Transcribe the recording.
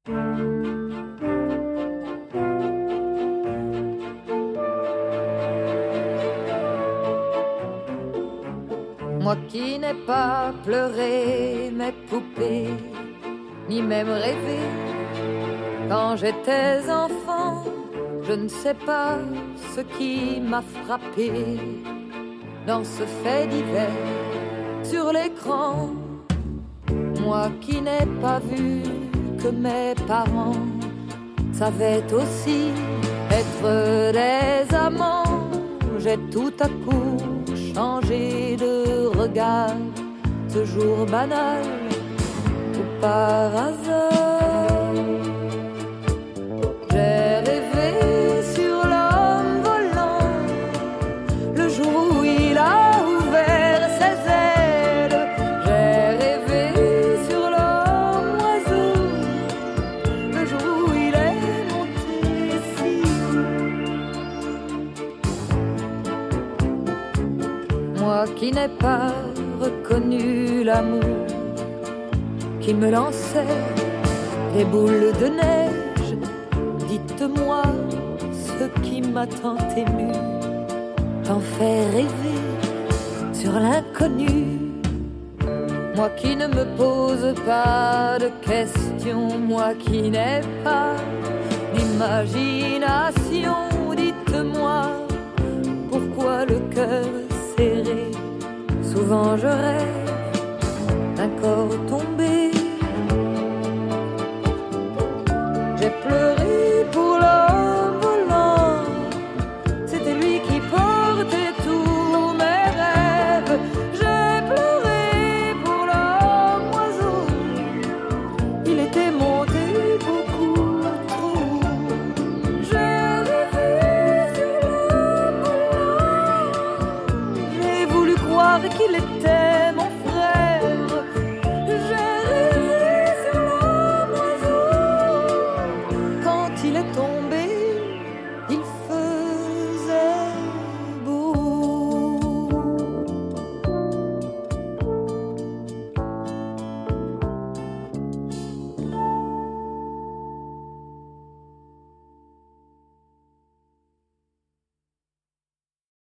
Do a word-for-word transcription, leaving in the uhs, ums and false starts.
Moi qui n'ai pas pleuré mes poupées, ni même rêvé quand j'étais enfant, je ne sais pas ce qui m'a frappé dans ce fait divers sur l'écran. Moi qui n'ai pas vu que mes parents savaient aussi être des amants, j'ai tout à coup changé de regard ce jour banal ou par hasard. J'ai rêvé sur l'homme volant le jour où il a ouvert ses ailes. J'ai rêvé sur l'homme oiseau le jour où il est monté si haut. Moi qui n'ai pas reconnu l'amour qui me lançait des boules de neige, dites-moi ce qui m'a tant ému, tant fait rêver sur l'inconnu. Moi qui ne me pose pas de questions, moi qui n'ai pas d'imagination, dites-moi pourquoi le cœur serré, souvent je rêve d'un corps tombé. J'ai pleuré pour l'homme volant, c'était lui qui portait tous mes rêves. J'ai pleuré pour l'homme oiseau, il était monté beaucoup trop. J'ai rêvé sur l'homme volant, j'ai voulu croire qu'il était mon